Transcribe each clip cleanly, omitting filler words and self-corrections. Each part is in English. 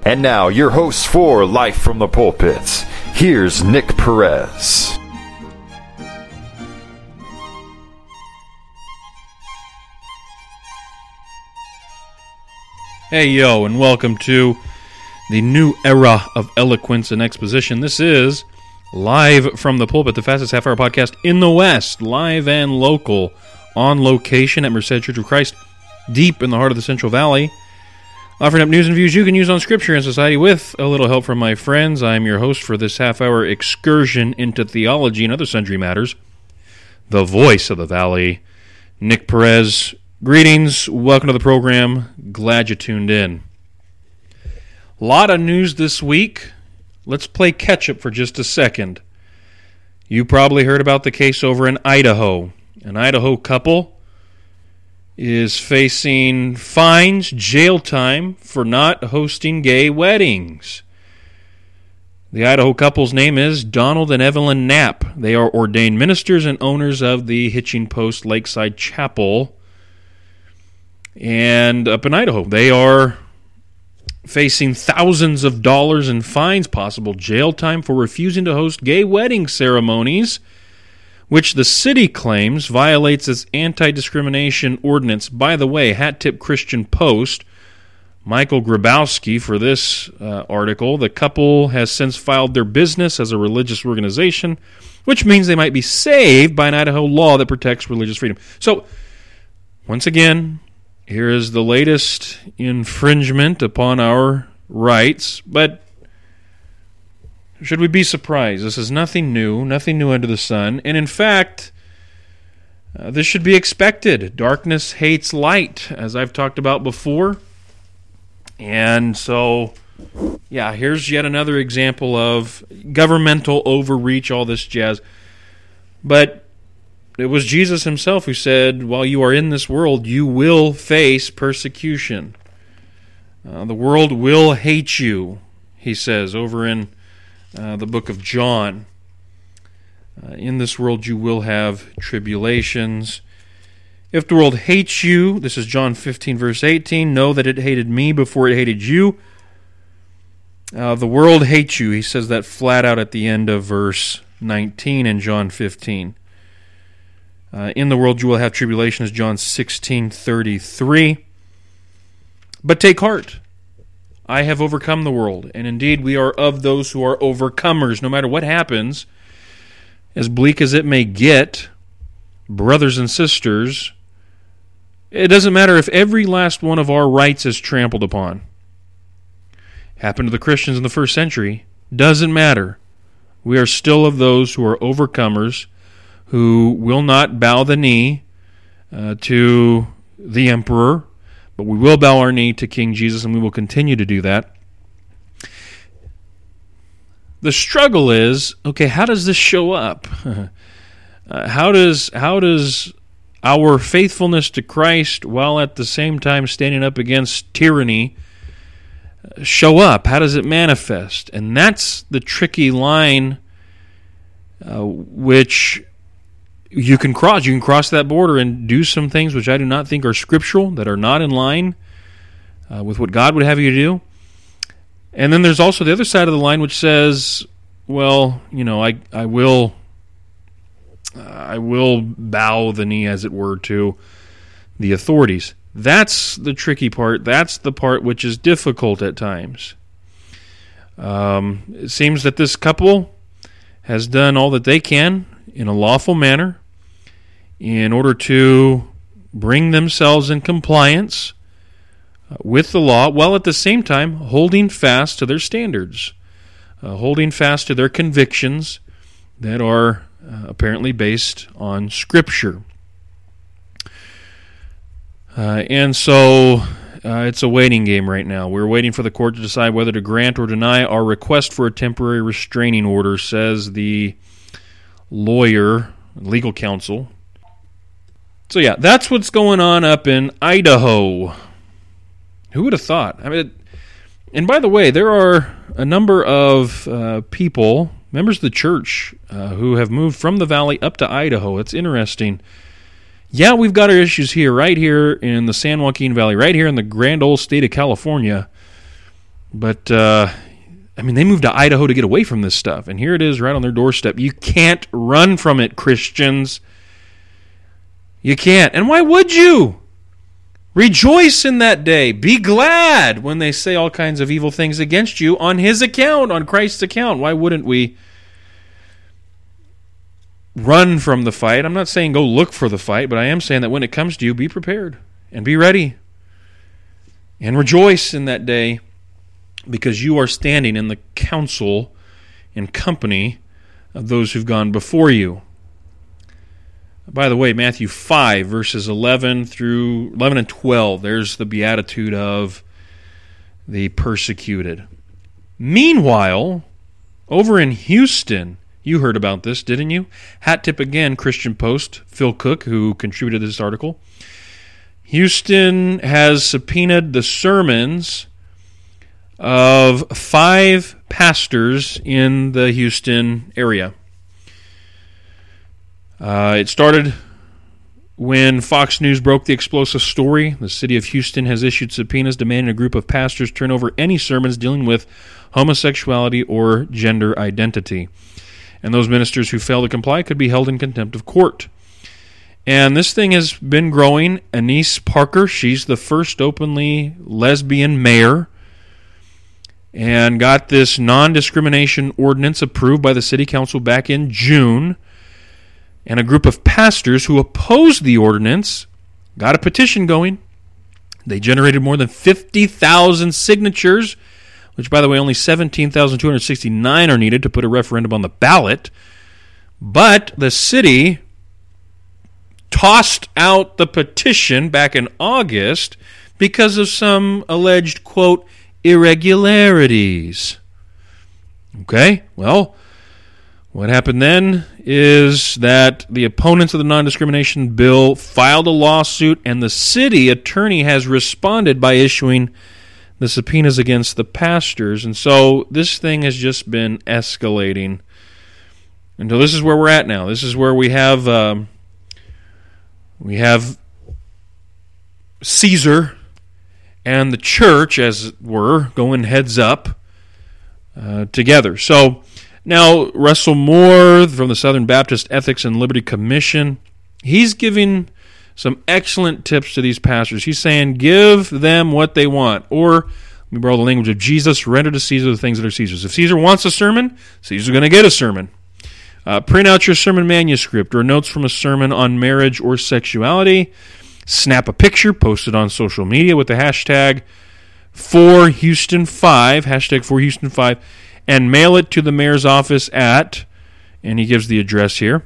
And now, your host for Life from the Pulpit, here's Nick Perez. Hey, yo, and welcome to the new era of eloquence and exposition. This is Live from the Pulpit, the fastest half-hour podcast in the West, live and local, on location at Merced Church of Christ, deep in the heart of the Central Valley, offering up news and views you can use on Scripture and society with a little help from my friends. I'm your host for this half-hour excursion into theology and other sundry matters, the voice of the Valley, Nick Perez. Greetings, welcome to the program, glad you tuned in. A lot of news this week. Let's play catch-up for just a second. You probably heard about the case over in Idaho. An Idaho couple is facing fines, jail time for not hosting gay weddings. The Idaho couple's name is Donald and Evelyn Knapp. They are ordained ministers and owners of the Hitching Post Lakeside Chapel. And up in Idaho, they are facing thousands of dollars in fines, possible jail time for refusing to host gay wedding ceremonies, which the city claims violates its anti-discrimination ordinance. By the way, Hat Tip Christian Post, Michael Grabowski for this article, the couple has since filed their business as a religious organization, which means they might be saved by an Idaho law that protects religious freedom. So, once again, here is the latest infringement upon our rights, but should we be surprised? This is nothing new under the sun. And in fact, this should be expected. Darkness hates light, as I've talked about before. And so, yeah, here's yet another example of governmental overreach, all this jazz. But it was Jesus himself who said, while you are in this world, you will face persecution. The world will hate you, he says over in the book of John. In this world you will have tribulations. If the world hates you, this is John 15 verse 18, know that it hated me before it hated you. The world hates you. He says that flat out at the end of verse 19 in John 15. In the world you will have tribulations, John 16:33. But take heart. I have overcome the world, and indeed we are of those who are overcomers. No matter what happens, as bleak as it may get, brothers and sisters, it doesn't matter if every last one of our rights is trampled upon. Happened to the Christians in the first century. Doesn't matter. We are still of those who are overcomers, who will not bow the knee to the emperor, but we will bow our knee to King Jesus, and we will continue to do that. The struggle is, okay, how does this show up? How does our faithfulness to Christ, while at the same time standing up against tyranny, show up? How does it manifest? And that's the tricky line which you can cross. You can cross that border and do some things which I do not think are scriptural, that are not in line with what God would have you do. And then there's also the other side of the line which says, well, you know, I will bow the knee, as it were, to the authorities. That's the tricky part. That's the part which is difficult at times. It seems that this couple has done all that they can in a lawful manner in order to bring themselves in compliance with the law, while at the same time holding fast to their standards, holding fast to their convictions that are apparently based on Scripture. And so it's a waiting game right now. We're waiting for the court to decide whether to grant or deny our request for a temporary restraining order, says the lawyer, legal counsel. So yeah, that's what's going on up in Idaho. Who would have thought? I mean, and by the way, there are a number of people, members of the church, who have moved from the valley up to Idaho. It's interesting. Yeah, we've got our issues here, right here in the San Joaquin Valley, right here in the grand old state of California. But, they moved to Idaho to get away from this stuff, and here it is right on their doorstep. You can't run from it, Christians. You can't. And why would you? Rejoice in that day. Be glad when they say all kinds of evil things against you on His account, on Christ's account. Why wouldn't we run from the fight? I'm not saying go look for the fight, but I am saying that when it comes to you, be prepared and be ready. And rejoice in that day because you are standing in the counsel and company of those who've gone before you. By the way, Matthew 5, verses 11 and 12, there's the beatitude of the persecuted. Meanwhile, over in Houston, you heard about this, didn't you? Hat tip again, Christian Post, Phil Cook, who contributed this article. Houston has subpoenaed the sermons of 5 pastors in the Houston area. It started when Fox News broke the explosive story. The city of Houston has issued subpoenas demanding a group of pastors turn over any sermons dealing with homosexuality or gender identity. And those ministers who fail to comply could be held in contempt of court. And this thing has been growing. Anise Parker, she's the first openly lesbian mayor, and got this non-discrimination ordinance approved by the city council back in June. And a group of pastors who opposed the ordinance got a petition going. They generated more than 50,000 signatures, which, by the way, only 17,269 are needed to put a referendum on the ballot. But the city tossed out the petition back in August because of some alleged, quote, irregularities. Okay, well, what happened then is that the opponents of the non-discrimination bill filed a lawsuit, and the city attorney has responded by issuing the subpoenas against the pastors. And so this thing has just been escalating until this is where we're at now. This is where we have Caesar and the church, as it were, going heads up together. So now, Russell Moore from the Southern Baptist Ethics and Liberty Commission, he's giving some excellent tips to these pastors. He's saying, give them what they want. Or, let me borrow the language of Jesus, render to Caesar the things that are Caesar's. If Caesar wants a sermon, Caesar's going to get a sermon. Print out your sermon manuscript or notes from a sermon on marriage or sexuality. Snap a picture, post it on social media with the hashtag #4Houston5, hashtag #4Houston5, and mail it to the mayor's office at, and he gives the address here.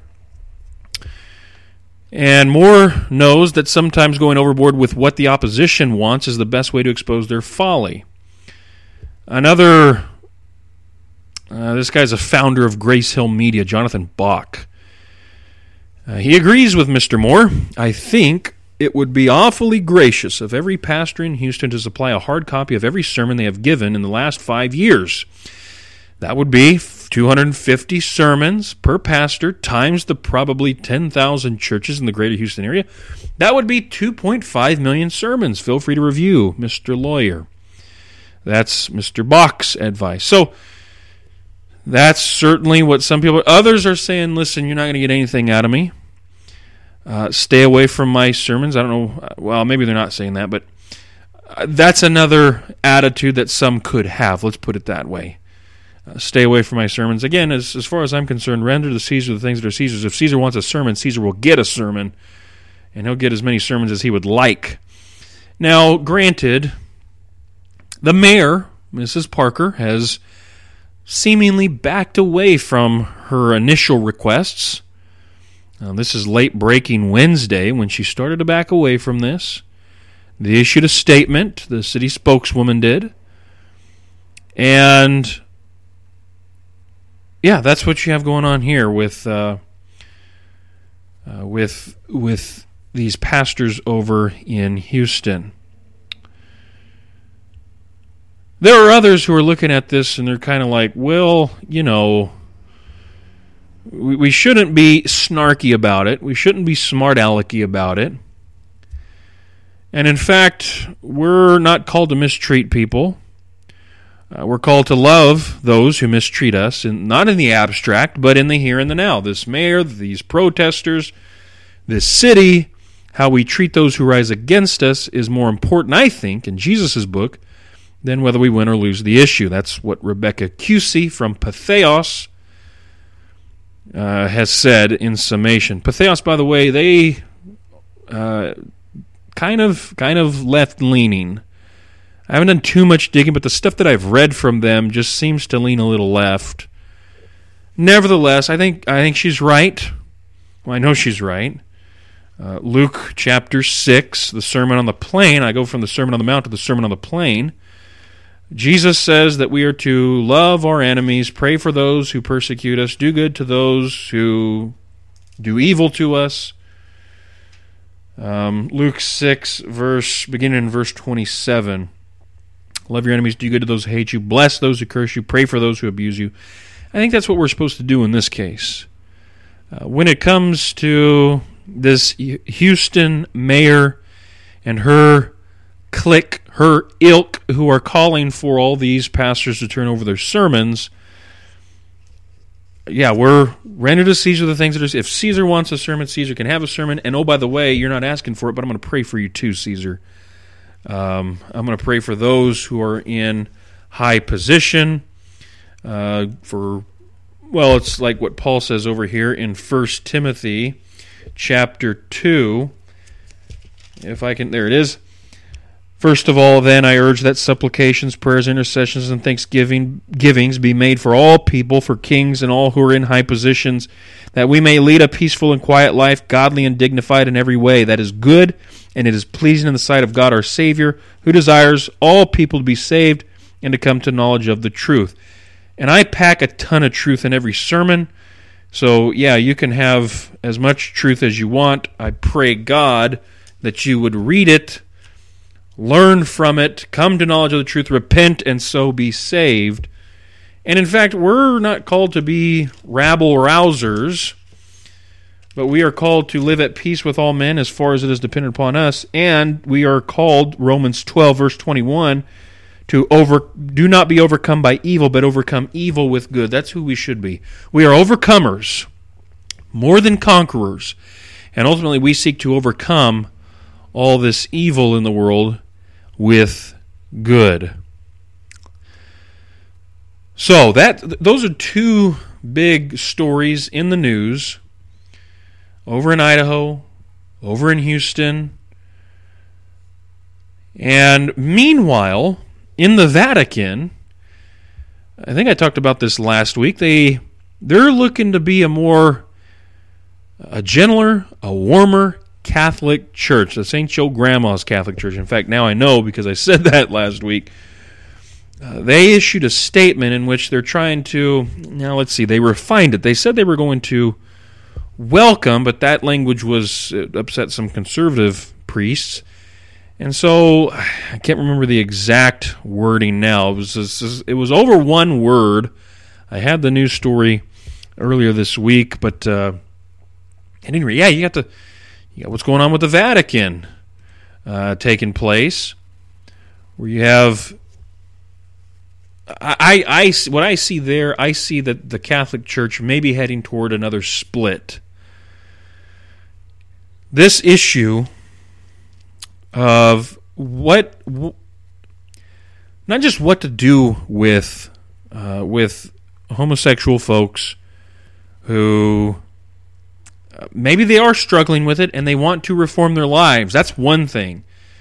And Moore knows that sometimes going overboard with what the opposition wants is the best way to expose their folly. Another, this guy's a founder of Grace Hill Media, Jonathan Bach. He agrees with Mr. Moore. I think it would be awfully gracious of every pastor in Houston to supply a hard copy of every sermon they have given in the last 5 years. That would be 250 sermons per pastor times the probably 10,000 churches in the greater Houston area. That would be 2.5 million sermons. Feel free to review, Mr. Lawyer. That's Mr. Bach's advice. So that's certainly what some people... Others are saying, listen, you're not going to get anything out of me. Stay away from my sermons. I don't know. Well, maybe they're not saying that, but that's another attitude that some could have. Let's put it that way. Stay away from my sermons. Again, as far as I'm concerned, render to Caesar the things that are Caesar's. If Caesar wants a sermon, Caesar will get a sermon, and he'll get as many sermons as he would like. Now, granted, the mayor, Mrs. Parker, has seemingly backed away from her initial requests. This is late breaking Wednesday when she started to back away from this. They issued a statement, the city spokeswoman did, and yeah, that's what you have going on here with these pastors over in Houston. There are others who are looking at this and they're kind of like, well, you know, we shouldn't be snarky about it. We shouldn't be smart-alecky about it. And in fact, we're not called to mistreat people. We're called to love those who mistreat us, not in the abstract, but in the here and the now. This mayor, these protesters, this city, how we treat those who rise against us is more important, I think, in Jesus' book, than whether we win or lose the issue. That's what Rebecca Cusey from Patheos has said in summation. Patheos, by the way, they kind of left-leaning. I haven't done too much digging, but the stuff that I've read from them just seems to lean a little left. Nevertheless, I think she's right. Well, I know she's right. Luke chapter 6, the Sermon on the Plain. I go from the Sermon on the Mount to the Sermon on the Plain. Jesus says that we are to love our enemies, pray for those who persecute us, do good to those who do evil to us. Luke 6, beginning in verse 27. Love your enemies, do good to those who hate you, bless those who curse you, pray for those who abuse you. I think that's what we're supposed to do in this case. When it comes to this Houston mayor and her clique, her ilk, who are calling for all these pastors to turn over their sermons, we're render to Caesar the things that are. If Caesar wants a sermon, Caesar can have a sermon. And oh, by the way, you're not asking for it, but I'm going to pray for you too, Caesar. I'm going to pray for those who are in high position. It's like what Paul says over here in 1 Timothy chapter 2. There it is. First of all, then, I urge that supplications, prayers, intercessions, and thanksgivings be made for all people, for kings and all who are in high positions, that we may lead a peaceful and quiet life, godly and dignified in every way. That is good, and it is pleasing in the sight of God our Savior, who desires all people to be saved and to come to knowledge of the truth. And I pack a ton of truth in every sermon, so you can have as much truth as you want. I pray God that you would read it, learn from it, come to knowledge of the truth, repent, and so be saved. And in fact, we're not called to be rabble-rousers, but we are called to live at peace with all men as far as it is dependent upon us. And we are called, Romans 12, verse 21, do not be overcome by evil, but overcome evil with good. That's who we should be. We are overcomers, more than conquerors. And ultimately, we seek to overcome all this evil in the world with good. So those are two big stories in the news, over in Idaho, over in Houston. And meanwhile, in the Vatican, I think I talked about this last week, they're looking to be a gentler, a warmer Catholic Church, the St. Joe Grandma's Catholic Church. In fact, now I know because I said that last week. They issued a statement in which they're trying to, they refined it. They said they were going to welcome, but that language upset some conservative priests. And so, I can't remember the exact wording now. It was over one word. I had the news story earlier this week, but anyway, you got what's going on with the Vatican taking place, where you have what I see there. I see that the Catholic Church may be heading toward another split. This issue of not just what to do with homosexual folks who maybe they are struggling with it and they want to reform their lives. That's one thing.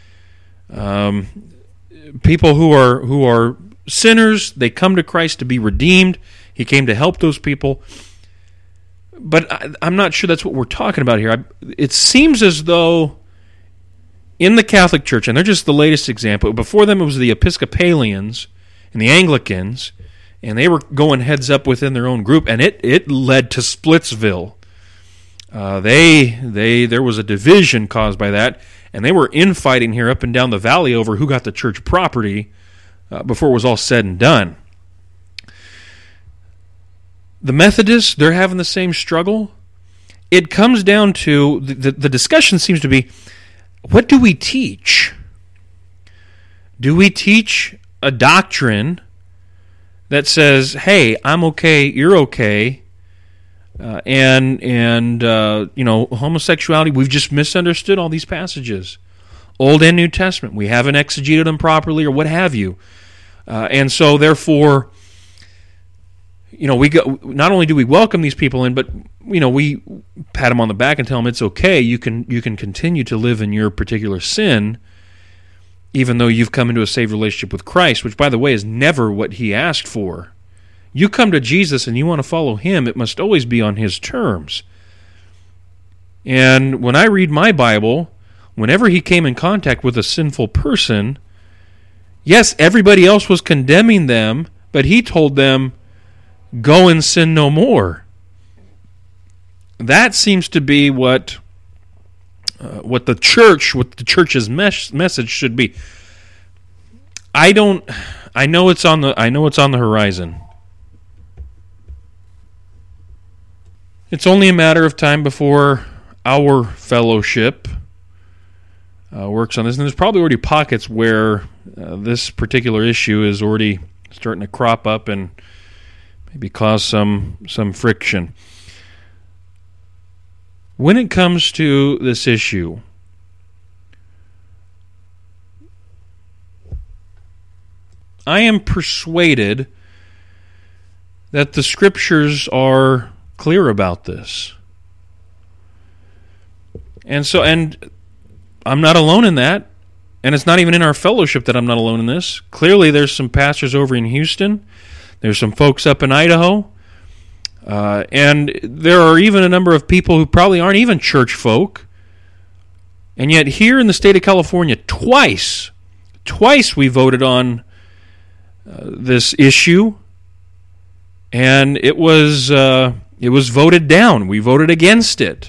People who are sinners, they come to Christ to be redeemed. He came to help those people. But I'm not sure that's what we're talking about here. It seems as though in the Catholic Church, and they're just the latest example, before them it was the Episcopalians and the Anglicans, and they were going heads up within their own group, and it led to Splitsville. There was a division caused by that, and they were infighting here up and down the valley over who got the church property before it was all said and done. The Methodists, they're having the same struggle. It comes down to, the discussion seems to be, what do we teach? Do we teach a doctrine that says, hey, I'm okay, you're okay, homosexuality, we've just misunderstood all these passages, Old and New Testament. We haven't exegeted them properly or what have you. And so, therefore, not only do we welcome these people in, but we pat them on the back and tell them it's okay. You can continue to live in your particular sin, even though you've come into a saved relationship with Christ, which, by the way, is never what He asked for. You come to Jesus and you want to follow Him, it must always be on His terms. And when I read my Bible, whenever He came in contact with a sinful person, yes, everybody else was condemning them, but He told them, go and sin no more. That seems to be what the church's message should be. I know it's on the horizon. It's only a matter of time before our fellowship works on this, and there's probably already pockets where this particular issue is already starting to crop up and maybe cause some friction. When it comes to this issue, I am persuaded that the Scriptures are clear about this. And I'm not alone in that, and it's not even in our fellowship that I'm not alone in this. Clearly, there's some pastors over in Houston. There's some folks up in Idaho. And there are even a number of people who probably aren't even church folk. And yet here in the state of California, twice we voted on this issue, and it was voted down. We voted against it.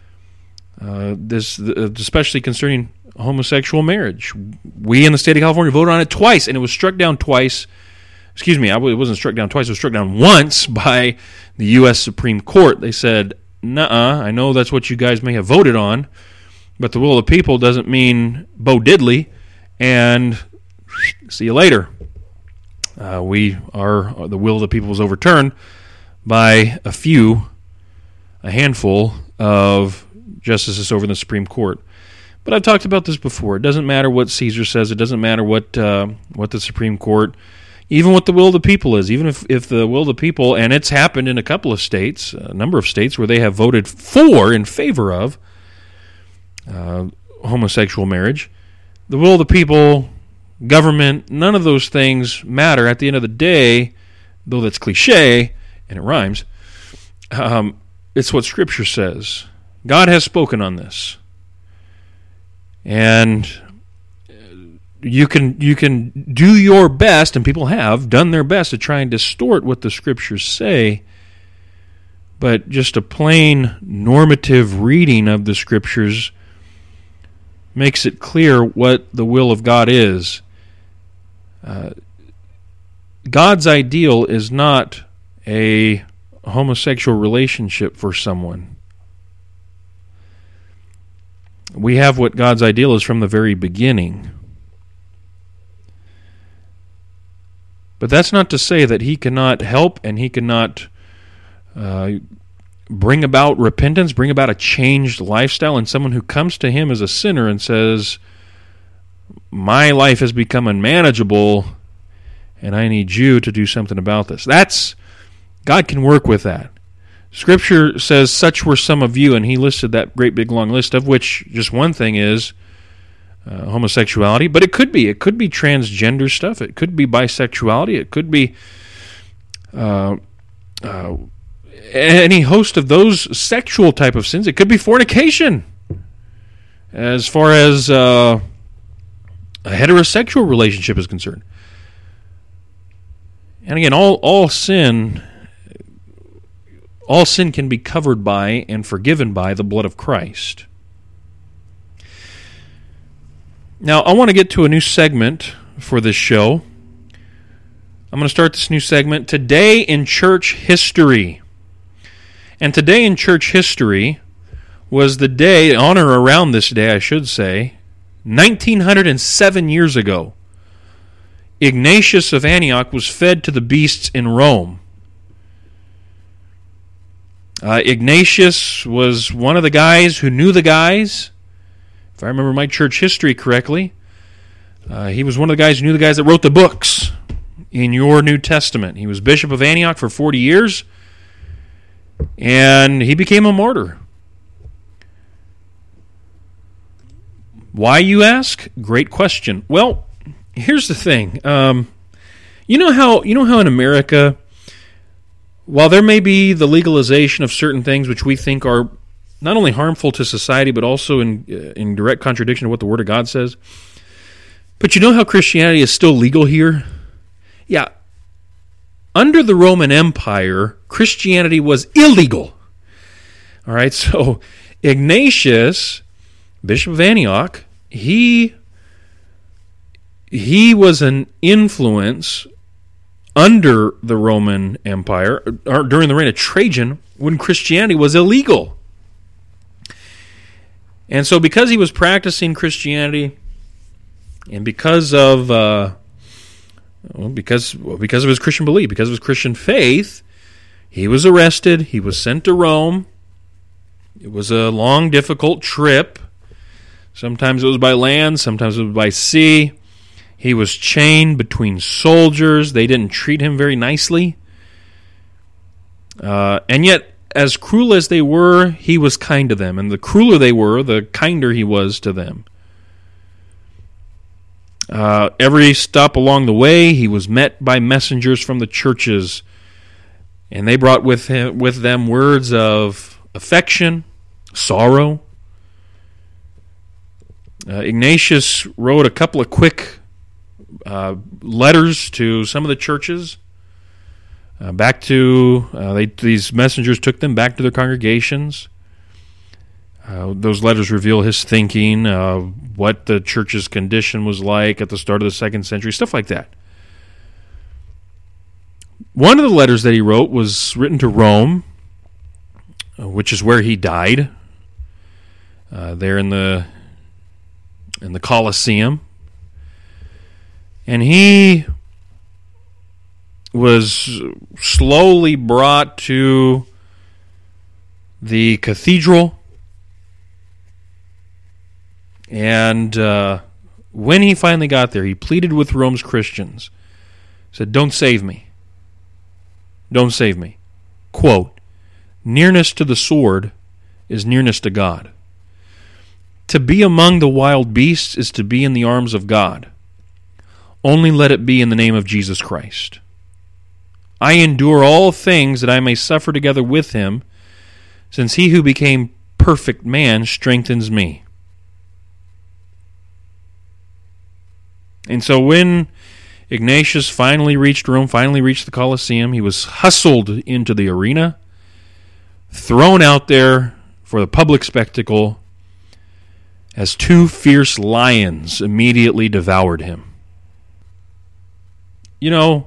Especially concerning homosexual marriage. We in the state of California voted on it twice, and it was struck down twice. Excuse me, it wasn't struck down twice. It was struck down once by the U.S. Supreme Court. They said, nuh-uh, I know that's what you guys may have voted on, but the will of the people doesn't mean Bo Diddley, and see you later. The will of the people was overturned by a handful of justices over in the Supreme Court. But I've talked about this before. It doesn't matter what Caesar says. It doesn't matter what the Supreme Court, even what the will of the people is. Even if the will of the people, and it's happened in a couple of states, a number of states where they have voted in favor of homosexual marriage. The will of the people, government, none of those things matter. At the end of the day, though that's cliche, and it rhymes, it's what Scripture says. God has spoken on this. And you can do your best, and people have done their best to try and distort what the Scriptures say, but just a plain normative reading of the Scriptures makes it clear what the will of God is. God's ideal is not a homosexual relationship for someone. We have what God's ideal is from the very beginning. But that's not to say that He cannot help and He cannot bring about repentance, bring about a changed lifestyle in someone who comes to Him as a sinner and says, my life has become unmanageable and I need you to do something about this. God can work with that. Scripture says, such were some of you, and He listed that great big long list, of which just one thing is homosexuality, but it could be transgender stuff, it could be bisexuality, it could be any host of those sexual type of sins. It could be fornication, as far as a heterosexual relationship is concerned. And again, all sin can be covered by and forgiven by the blood of Christ. Now, I want to get to a new segment for this show. I'm going to start this new segment, Today in Church History. And today in church history was the day, on or around this day, I should say, 1907 years ago. Ignatius of Antioch was fed to the beasts in Rome. Ignatius was one of the guys who knew the guys. If I remember my church history correctly, he was one of the guys who knew the guys that wrote the books in your New Testament. He was bishop of Antioch for 40 years, and he became a martyr. Why, you ask? Great question. Well, here's the thing. You know how in America, while there may be the legalization of certain things which we think are not only harmful to society but also in direct contradiction to what the Word of God says, but you know how Christianity is still legal here? Yeah. Under the Roman Empire, Christianity was illegal. All right, so Ignatius, Bishop of Antioch, he was an influence under the Roman Empire, or during the reign of Trajan, when Christianity was illegal. And so because he was practicing Christianity, and because of because of his Christian belief, because of his Christian faith, he was arrested, he was sent to Rome. It was a long, difficult trip. Sometimes it was by land, sometimes it was by sea. He was chained between soldiers. They didn't treat him very nicely. And yet, as cruel as they were, he was kind to them. And the crueler they were, the kinder he was to them. Every stop along the way, he was met by messengers from the churches. And they brought with them words of affection, sorrow. Ignatius wrote a couple of quick letters to some of the churches. These messengers took them back to their congregations. Those letters reveal his thinking, what the church's condition was like at the start of the 2nd century, stuff like that. One of the letters that he wrote was written to Rome, which is where he died, there in the Colosseum. And he was slowly brought to the cathedral. And when he finally got there, he pleaded with Rome's Christians. He said, "Don't save me. Don't save me." Quote, "Nearness to the sword is nearness to God. To be among the wild beasts is to be in the arms of God. Only let it be in the name of Jesus Christ. I endure all things that I may suffer together with him, since he who became perfect man strengthens me." And so when Ignatius finally reached Rome, finally reached the Colosseum, he was hustled into the arena, thrown out there for the public spectacle, as 2 fierce lions immediately devoured him. You know,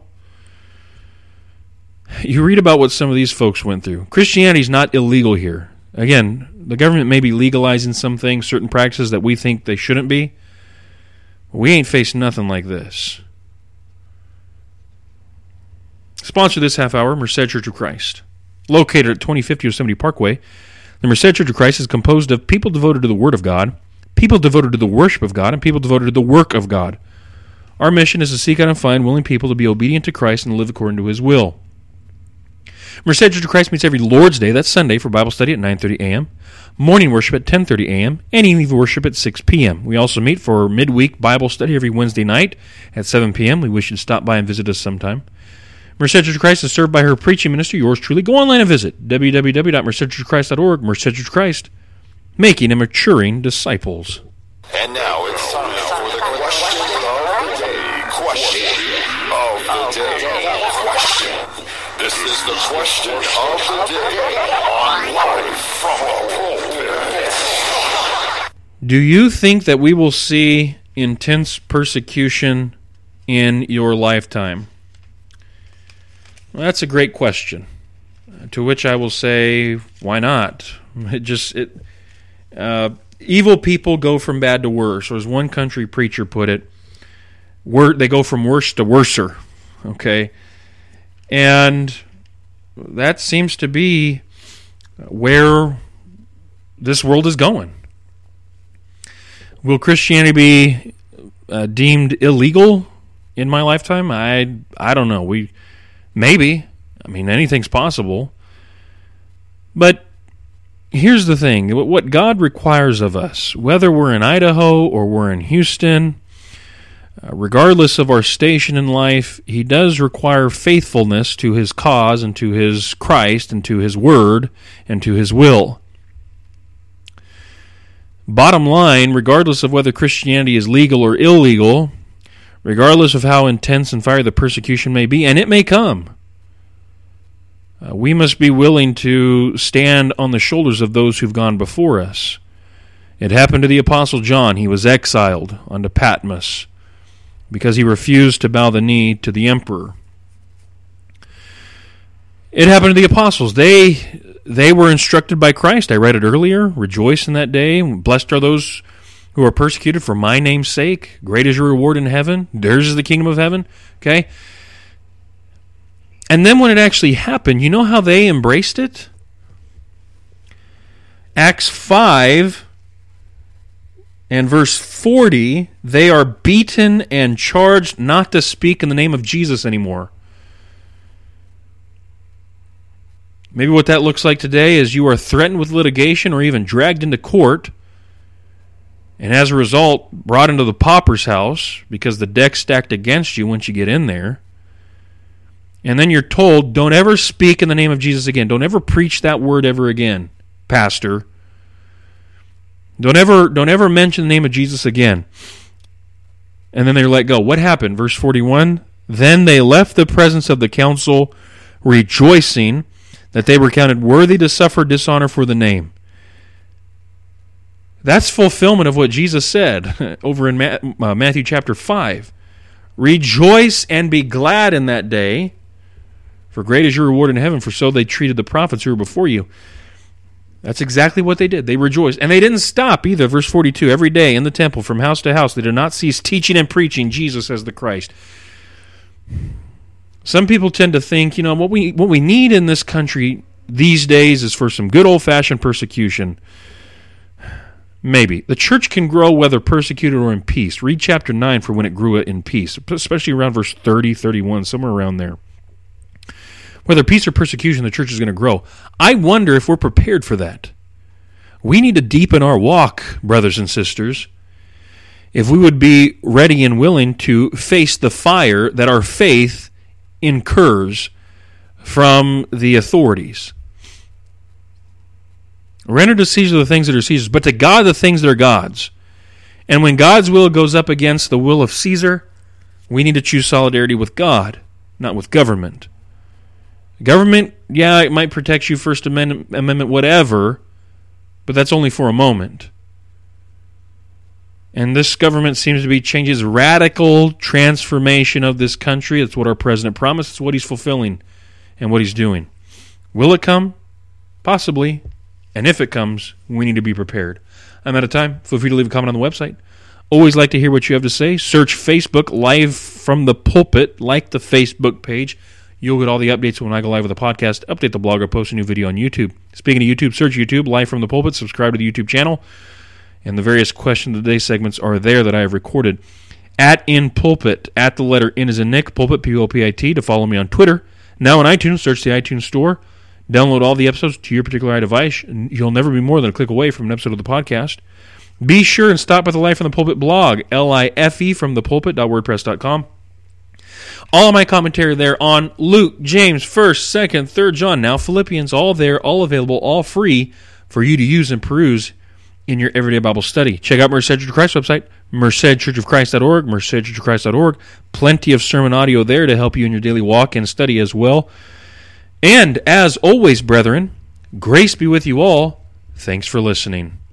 you read about what some of these folks went through. Christianity is not illegal here. Again, the government may be legalizing some things, certain practices that we think they shouldn't be. We ain't facing nothing like this. Sponsor this half hour, Merced Church of Christ. Located at 2050 Yosemite Parkway, the Merced Church of Christ is composed of people devoted to the Word of God, people devoted to the worship of God, and people devoted to the work of God. Our mission is to seek out and find willing people to be obedient to Christ and live according to His will. Merced Church of Christ meets every Lord's Day, that's Sunday, for Bible study at 9:30 a.m., morning worship at 10:30 a.m., and evening worship at 6 p.m. We also meet for midweek Bible study every Wednesday night at 7 p.m. We wish you'd stop by and visit us sometime. Merced Church of Christ is served by her preaching minister, yours truly. Go online and visit www.mercedchurchofchrist.org. Merced Church of Christ, making and maturing disciples. And now it's time for the question of the day. Question of the day. Question. This is the question of the day on Live from the Pulpit. Do you think that we will see intense persecution in your lifetime? Well, that's a great question, to which I will say, why not? Evil people go from bad to worse, or as one country preacher put it, they go from worse to worser, okay? And that seems to be where this world is going. Will Christianity be deemed illegal in my lifetime? I don't know. Maybe. I mean, anything's possible. But here's the thing. What God requires of us, whether we're in Idaho or we're in Houston, regardless of our station in life, He does require faithfulness to His cause and to His Christ and to His Word and to His will. Bottom line, regardless of whether Christianity is legal or illegal, regardless of how intense and fiery the persecution may be, and it may come, we must be willing to stand on the shoulders of those who've gone before us. It happened to the Apostle John. He was exiled unto Patmos because he refused to bow the knee to the emperor. It happened to the apostles. They were instructed by Christ. I read it earlier. Rejoice in that day. Blessed are those who are persecuted for my name's sake. Great is your reward in heaven. Theirs is the kingdom of heaven. Okay? And then when it actually happened, you know how they embraced it? Acts 5 and verse 40, they are beaten and charged not to speak in the name of Jesus anymore. Maybe what that looks like today is you are threatened with litigation or even dragged into court, and as a result, brought into the pauper's house because the deck's stacked against you once you get in there. And then you're told, don't ever speak in the name of Jesus again. Don't ever preach that word ever again, pastor. Don't ever mention the name of Jesus again. And then they're let go. What happened? Verse 41, then they left the presence of the council, rejoicing that they were counted worthy to suffer dishonor for the name. That's fulfillment of what Jesus said over in Matthew chapter 5. Rejoice and be glad in that day, for great is your reward in heaven, for so they treated the prophets who were before you. That's exactly what they did. They rejoiced. And they didn't stop either. Verse 42, every day in the temple, from house to house, they did not cease teaching and preaching Jesus as the Christ. Some people tend to think, what we need in this country these days is for some good old-fashioned persecution. Maybe. The church can grow whether persecuted or in peace. Read chapter 9 for when it grew in peace, especially around verse 30, 31, somewhere around there. Whether peace or persecution, the church is going to grow. I wonder if we're prepared for that. We need to deepen our walk, brothers and sisters, if we would be ready and willing to face the fire that our faith incurs from the authorities. Render to Caesar the things that are Caesar's, but to God the things that are God's. And when God's will goes up against the will of Caesar, we need to choose solidarity with God, not with government. Government, yeah, it might protect you, First Amendment, whatever, but that's only for a moment. And this government seems to be changes radical transformation of this country. That's what our president promised. It's what he's fulfilling and what he's doing. Will it come? Possibly. And if it comes, we need to be prepared. I'm out of time. Feel free to leave a comment on the website. Always like to hear what you have to say. Search Facebook Live from the Pulpit. Like the Facebook page. You'll get all the updates when I go live with the podcast. Update the blog or post a new video on YouTube. Speaking of YouTube, search YouTube, Live from the Pulpit. Subscribe to the YouTube channel. And the various Question of the Day segments are there that I have recorded. @InPulpit, at the letter N as in Nick, Pulpit, P-U-L-P-I-T, to follow me on Twitter. Now on iTunes, search the iTunes Store. Download all the episodes to your particular device. And you'll never be more than a click away from an episode of the podcast. Be sure and stop by the Life from the Pulpit blog, LIFE from the pulpit.wordpress.com. All of my commentary there on Luke, James, 1st, 2nd, 3rd John, now Philippians, all there, all available, all free for you to use and peruse in your everyday Bible study. Check out Merced Church of Christ website, mercedchurchofchrist.org, mercedchurchofchrist.org. Plenty of sermon audio there to help you in your daily walk and study as well. And as always, brethren, grace be with you all. Thanks for listening.